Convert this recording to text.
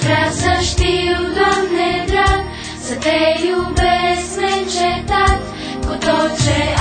vrea să știu, Doamne drag, să te iubesc neîncetat cu tot ce